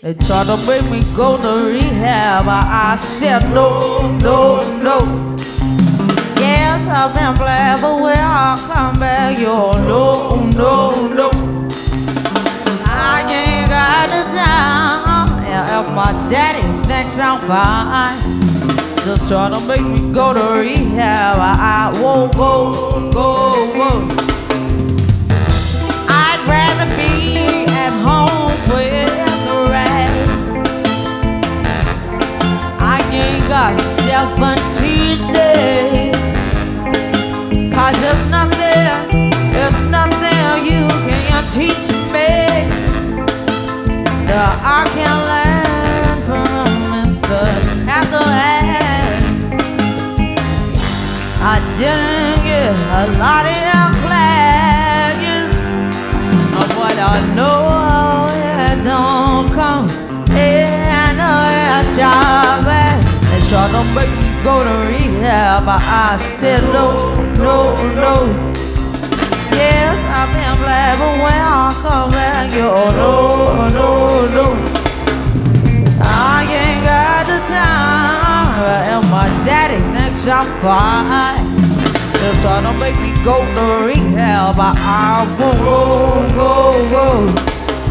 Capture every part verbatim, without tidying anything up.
They tried to make me go to rehab. I, I said no, no, no. Yes, I've been black, but when I come back, yo, no, no, no. I ain't got the time. Yeah, if my daddy thinks I'm fine, just try to make me go to rehab. I, I won't go, go, go. I'd rather be at home with the rest. I ain't got seventeen days. Cause there's nothing, there's nothing you can teach me that I can learn from Mister Hathaway. I didn't get a lot of classes, but I know it don't come in a chocolate. They try to make me go to rehab, but I said no, no, no. Yes, I've been black, but when I come back, yo, no, no, no. I ain't got the time, and my daddy thinks I'm fine. Just try to make me go to rehab, but I won't go, go, go.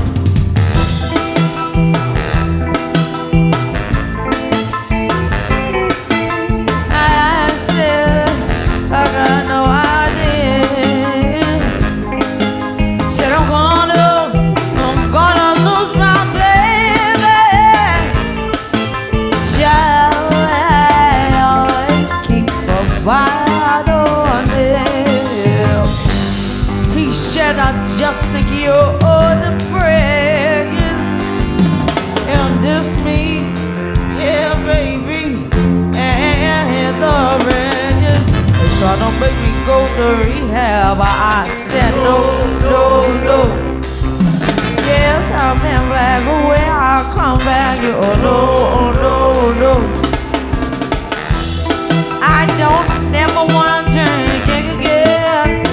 He said, I just think you're the prayers and this me, yeah, baby, and the rest. They try to make me go to rehab. I said no, no, no. Yes, I've been black, but when I come back, you oh no, no, no. I don't never want to drink again.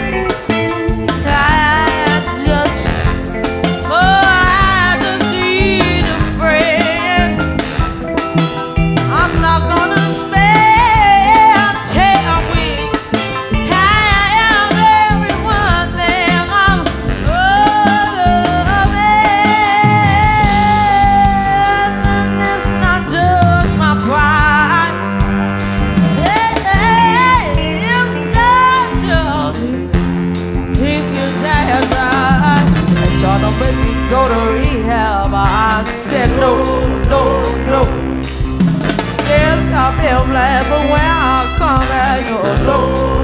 I just, oh, I just need a friend. I'm not gonna spend time with everyone there. I'm loving, and it's not just my pride. Try to make me go to rehab. I said no, no, no. Yes, I've been black, but when I come back, oh no.